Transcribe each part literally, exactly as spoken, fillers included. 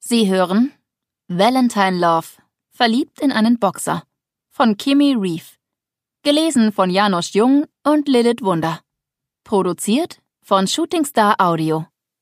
Sie hören Valentine Love, verliebt in einen Boxer von Kimi Reeve. Gelesen von Janusz Jung und Lilith Wunder. Produziert von Shooting Star Audio.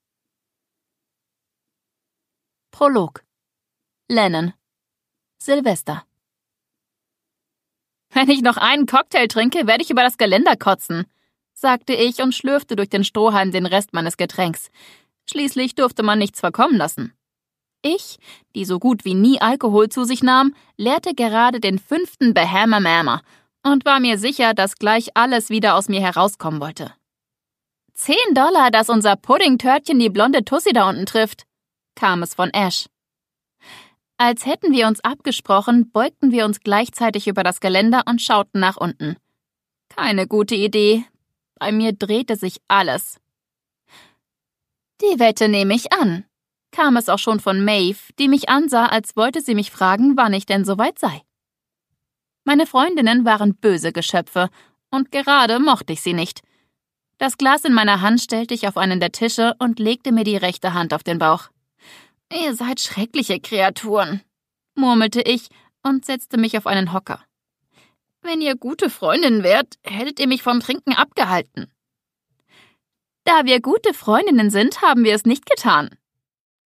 Prolog. Lennon. Silvester. »Wenn ich noch einen Cocktail trinke, werde ich über das Geländer kotzen«, sagte ich und schlürfte durch den Strohhalm den Rest meines Getränks. Schließlich durfte man nichts verkommen lassen. Ich, die so gut wie nie Alkohol zu sich nahm, leerte gerade den fünften Bahama Mama und war mir sicher, dass gleich alles wieder aus mir herauskommen wollte. Zehn Dollar, dass unser Puddingtörtchen die blonde Tussi da unten trifft, kam es von Ash. Als hätten wir uns abgesprochen, beugten wir uns gleichzeitig über das Geländer und schauten nach unten. Keine gute Idee. Bei mir drehte sich alles. Die Wette nehme ich an, kam es auch schon von Maeve, die mich ansah, als wollte sie mich fragen, wann ich denn soweit sei. Meine Freundinnen waren böse Geschöpfe, und gerade mochte ich sie nicht. Das Glas in meiner Hand stellte ich auf einen der Tische und legte mir die rechte Hand auf den Bauch. »Ihr seid schreckliche Kreaturen«, murmelte ich und setzte mich auf einen Hocker. »Wenn ihr gute Freundinnen wärt, hättet ihr mich vom Trinken abgehalten.« »Da wir gute Freundinnen sind, haben wir es nicht getan«,